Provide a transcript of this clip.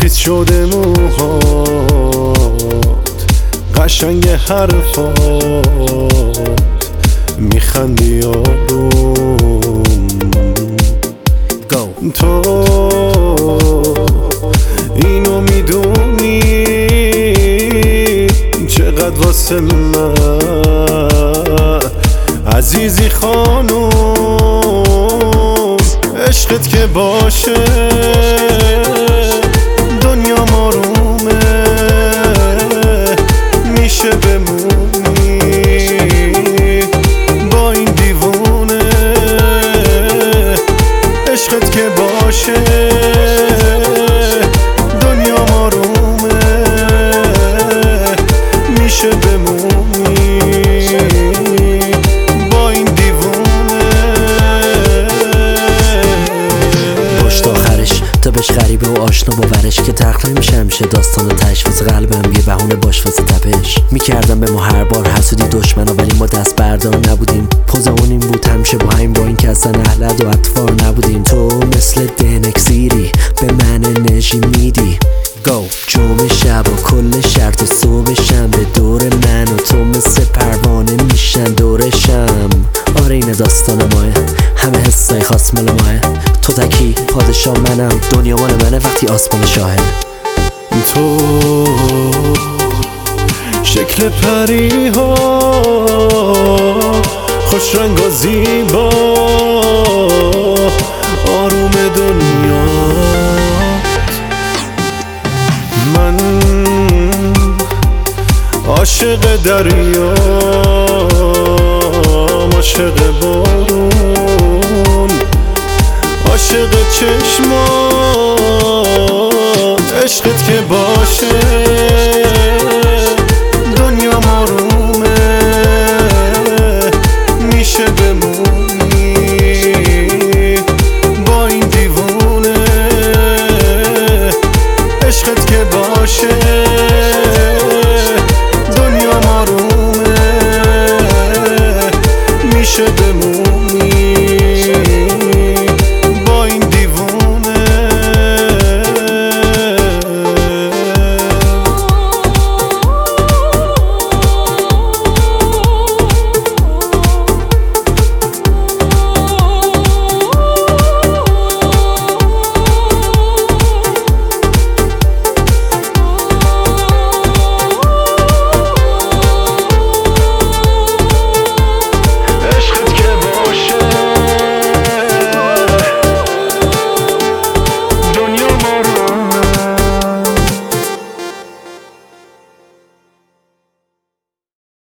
خیس شده موهات، قشنگ حرفات، میخندی آروم. تو اینو میدونی چقدر واسه من عزیزی خانوم. عشقت که باشه دنیا آرومه، میشه بمونی با این دیوونه. عشقت که باشه دنیا آرومه، میشه بمونی با این دیوونه. باش تا آخرش تا بهش غریبه و آشنا باورش که تقریبا میشه همیشه داستان تشویز قلبم یه بهونه باش واسه تپش. میکردم به ما هر بار حسودی دشمنا، ولی ما دست بردار نبودیم. پوزمون این بود همیشه با همین، با این که اصلا اهلد و اطفار نبودیم. تو مثل دنکسیری به من انرژی میدی. جمعه شب و کل شرط صبح شنبه دور من و تو مثل پروانه میشن دورشم. آره این داستان ماه، همه حسای خاص مال ماه. تو تکی پادشاه منم، دنیا مال منه وقتی آسمان شاهه. تو شکل پری ها خوش رنگ و زیبا، آروم دنیا. من عاشق دریا، عاشق بارون، عاشق چشمات. عشقت که باشه